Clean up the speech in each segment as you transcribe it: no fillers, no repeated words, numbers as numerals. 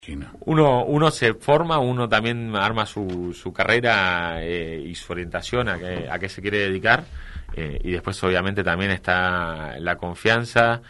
Uno se forma, uno también arma su carrera y su orientación a qué se quiere dedicar, y después obviamente también está la confianza,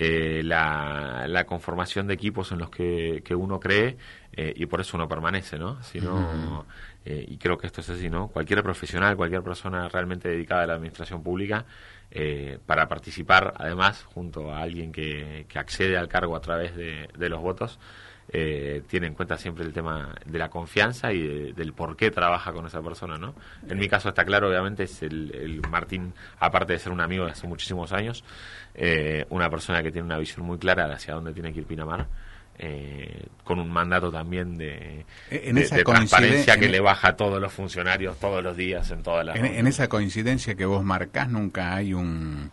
la conformación de equipos en los que uno cree, y por eso uno permanece, ¿no? Si no, y creo que esto es así, ¿no? Cualquier profesional, cualquier persona realmente dedicada a la administración pública, para participar además junto a alguien que accede al cargo a través de los votos, tiene en cuenta siempre el tema de la confianza y del por qué trabaja con esa persona, ¿no? En mi caso está claro, obviamente, es el Martín, aparte de ser un amigo de hace muchísimos años, una persona que tiene una visión muy clara de hacia dónde tiene que ir Pinamar, con un mandato también de transparencia que le baja a todos los funcionarios todos los días en todas las... En esa coincidencia que vos marcás, ¿nunca hay una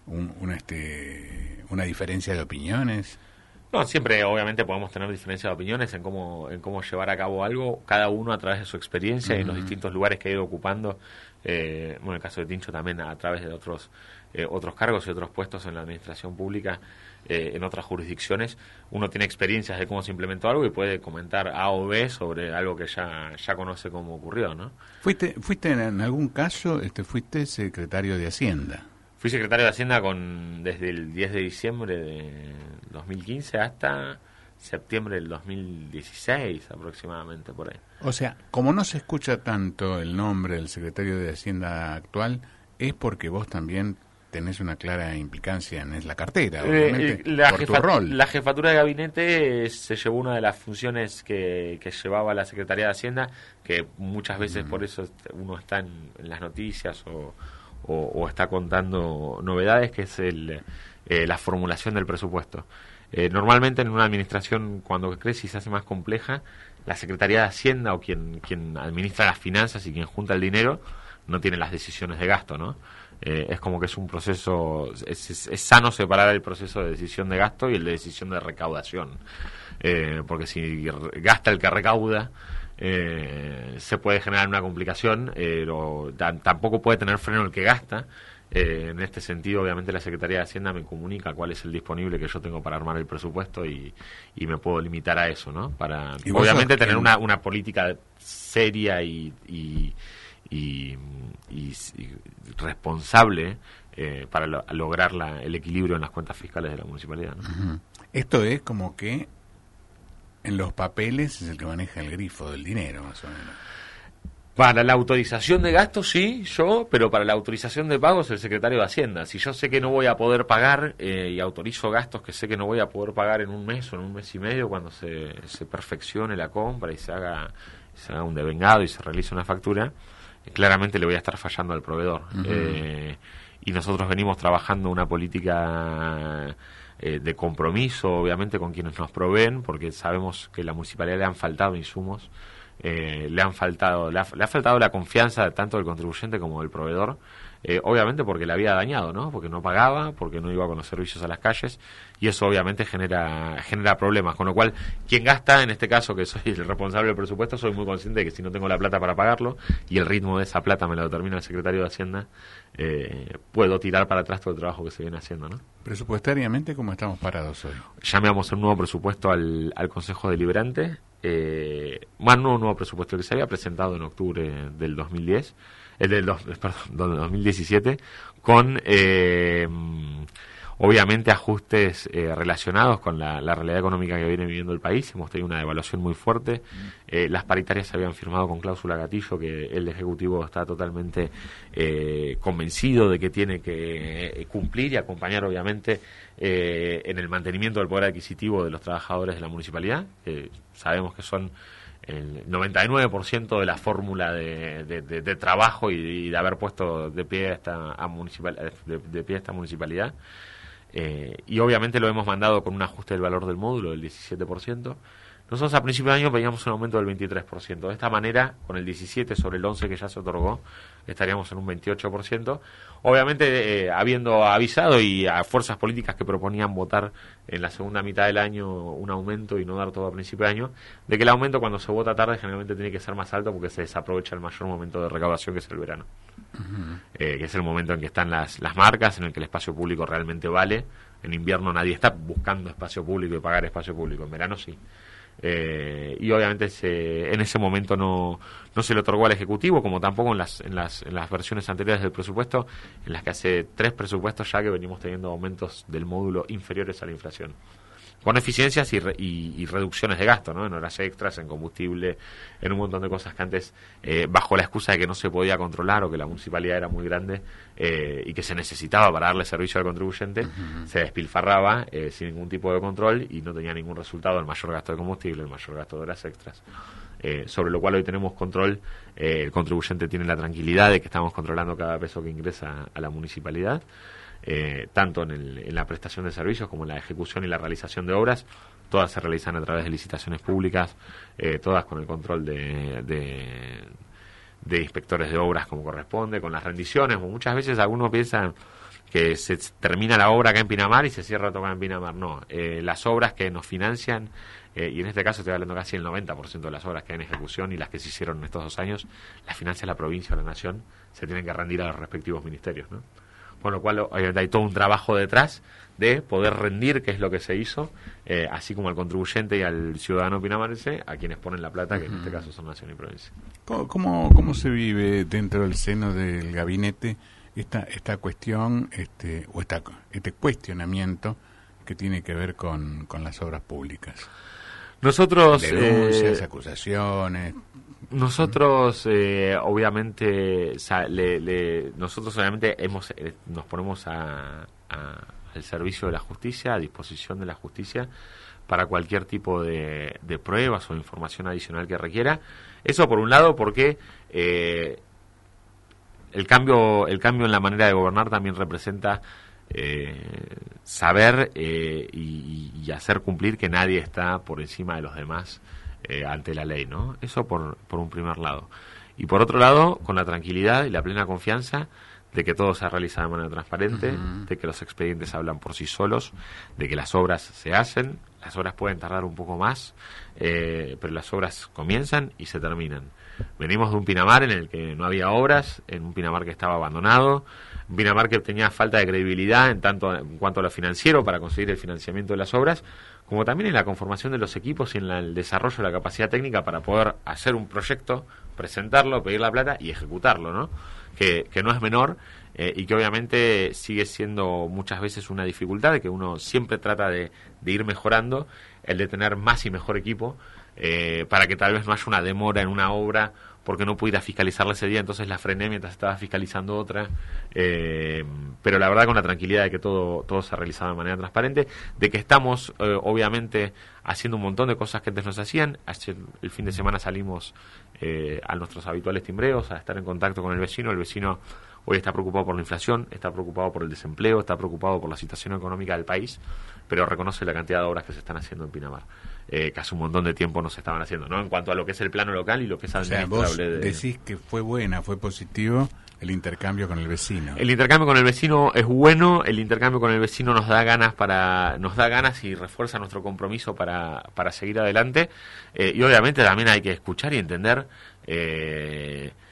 diferencia de opiniones? No, siempre obviamente podemos tener diferencias de opiniones en cómo llevar a cabo algo, cada uno a través de su experiencia y en los distintos lugares que ha ido ocupando, en el caso de Tincho también a través de otros cargos y otros puestos en la administración pública, en otras jurisdicciones. Uno tiene experiencias de cómo se implementó algo y puede comentar A o B sobre algo que ya conoce cómo ocurrió, ¿no? ¿Fuiste en algún caso, fuiste secretario de Hacienda? Fui secretario de Hacienda desde el 10 de diciembre de 2015 hasta septiembre del 2016 aproximadamente, por ahí. O sea, como no se escucha tanto el nombre del secretario de Hacienda actual, es porque vos también tenés una clara implicancia en la cartera, obviamente, por tu rol. La jefatura de gabinete se llevó una de las funciones que llevaba la Secretaría de Hacienda, que muchas veces por eso uno está en las noticias o está contando novedades, que es la formulación del presupuesto. Normalmente en una administración, cuando crece y se hace más compleja, la Secretaría de Hacienda o quien administra las finanzas y quien junta el dinero no tiene las decisiones de gasto, ¿no? Es como que es un proceso, es sano separar el proceso de decisión de gasto y el de decisión de recaudación, porque si gasta el que recauda, se puede generar una complicación, pero tampoco puede tener freno el que gasta. En este sentido, obviamente, la Secretaría de Hacienda me comunica cuál es el disponible que yo tengo para armar el presupuesto y me puedo limitar a eso, ¿no? Para, obviamente, tener una política seria y responsable para lograr el equilibrio en las cuentas fiscales de la municipalidad, ¿no? Uh-huh. Esto es como que en los papeles es el que maneja el grifo del dinero, más o menos. Para la autorización de gastos sí, pero para la autorización de pagos el secretario de Hacienda. Si yo sé que no voy a poder pagar y autorizo gastos que sé que no voy a poder pagar en un mes o en un mes y medio, cuando se perfeccione la compra y se haga un devengado y se realice una factura, claramente le voy a estar fallando al proveedor. Uh-huh. Y nosotros venimos trabajando una política de compromiso, obviamente, con quienes nos proveen, porque sabemos que a la municipalidad le han faltado insumos. Le ha faltado la confianza tanto del contribuyente como del proveedor, obviamente porque le había dañado, ¿no? Porque no pagaba, porque no iba con los servicios a las calles, y eso obviamente genera problemas, con lo cual quien gasta, en este caso que soy el responsable del presupuesto, soy muy consciente de que si no tengo la plata para pagarlo y el ritmo de esa plata me lo determina el secretario de Hacienda, puedo tirar para atrás todo el trabajo que se viene haciendo, ¿no? Presupuestariamente, ¿cómo estamos parados hoy? Llamamos un nuevo presupuesto al Consejo Deliberante, un nuevo presupuesto que se había presentado en octubre del 2017, con obviamente ajustes relacionados con la realidad económica que viene viviendo el país. Hemos tenido una devaluación muy fuerte. Las paritarias se habían firmado con cláusula gatillo, que el Ejecutivo está totalmente convencido de que tiene que cumplir y acompañar, obviamente, en el mantenimiento del poder adquisitivo de los trabajadores de la municipalidad. Sabemos que son el 99% de la fórmula de trabajo y de haber puesto de pie esta municipalidad. Y obviamente lo hemos mandado con un ajuste del valor del módulo del 17%. Nosotros a principio de año pedíamos un aumento del 23%. De esta manera, con el 17 sobre el 11 que ya se otorgó, estaríamos en un 28%. Obviamente, habiendo avisado y a fuerzas políticas que proponían votar en la segunda mitad del año un aumento y no dar todo a principio de año, de que el aumento cuando se vota tarde generalmente tiene que ser más alto porque se desaprovecha el mayor momento de recaudación, que es el verano. Uh-huh. Que es el momento en que están las marcas, en el que el espacio público realmente vale. En invierno nadie está buscando espacio público y pagar espacio público, en verano sí. y obviamente en ese momento no se le otorgó al Ejecutivo, como tampoco en las versiones anteriores del presupuesto, en las que hace 3 presupuestos ya que venimos teniendo aumentos del módulo inferiores a la inflación, con eficiencias y reducciones de gasto, ¿no? En horas extras, en combustible, en un montón de cosas que antes, bajo la excusa de que no se podía controlar o que la municipalidad era muy grande y que se necesitaba para darle servicio al contribuyente, se despilfarraba sin ningún tipo de control y no tenía ningún resultado el mayor gasto de combustible, el mayor gasto de horas extras. Sobre lo cual hoy tenemos control, el contribuyente tiene la tranquilidad de que estamos controlando cada peso que ingresa a la municipalidad. Tanto en la prestación de servicios como en la ejecución y la realización de obras, todas se realizan a través de licitaciones públicas, todas con el control de inspectores de obras como corresponde, con las rendiciones. Muchas veces algunos piensan que se termina la obra acá en Pinamar y se cierra todo acá en Pinamar. No, las obras que nos financian, y en este caso estoy hablando casi el 90% de las obras que hay en ejecución y las que se hicieron en estos 2 años, las financia la provincia o la nación, se tienen que rendir a los respectivos ministerios, ¿no? Con lo cual hay todo un trabajo detrás de poder rendir qué es lo que se hizo, así como al contribuyente y al ciudadano pinamarense, a quienes ponen la plata, que en este caso son nación y provincia. ¿Cómo se vive dentro del seno del gabinete esta cuestión, o este cuestionamiento que tiene que ver con las obras públicas? Nosotros... Denuncias, acusaciones... Nosotros obviamente nos ponemos al servicio de la justicia, a disposición de la justicia para cualquier tipo de pruebas o información adicional que requiera. Eso por un lado, porque el cambio en la manera de gobernar también representa saber y hacer cumplir que nadie está por encima de los demás ante la ley, ¿no? Eso por un primer lado. Y por otro lado, con la tranquilidad y la plena confianza de que todo se realiza de manera transparente, de que los expedientes hablan por sí solos, de que las obras se hacen, las obras pueden tardar un poco más, pero las obras comienzan y se terminan. Venimos de un Pinamar en el que no había obras, en un Pinamar que estaba abandonado, un Pinamar que tenía falta de credibilidad en cuanto a lo financiero para conseguir el financiamiento de las obras, como también en la conformación de los equipos y en el desarrollo de la capacidad técnica para poder hacer un proyecto, presentarlo, pedir la plata y ejecutarlo, ¿no? Que no es menor y que obviamente sigue siendo muchas veces una dificultad, de que uno siempre trata de ir mejorando, el de tener más y mejor equipo, para que tal vez no haya una demora en una obra porque no pudiera fiscalizarla ese día, entonces la frené mientras estaba fiscalizando otra, pero la verdad con la tranquilidad de que todo se ha realizado de manera transparente, de que estamos obviamente haciendo un montón de cosas que antes no se hacían. El fin de semana salimos a nuestros habituales timbreos, a estar en contacto con el vecino hoy está preocupado por la inflación, está preocupado por el desempleo, está preocupado por la situación económica del país, pero reconoce la cantidad de obras que se están haciendo en Pinamar, que hace un montón de tiempo no se estaban haciendo, ¿no? En cuanto a lo que es el plano local y lo que es administrable. O sea, vos decís que fue positivo el intercambio con el vecino. El intercambio con el vecino es bueno, el intercambio con el vecino nos da ganas y refuerza nuestro compromiso para seguir adelante, y obviamente también hay que escuchar y entender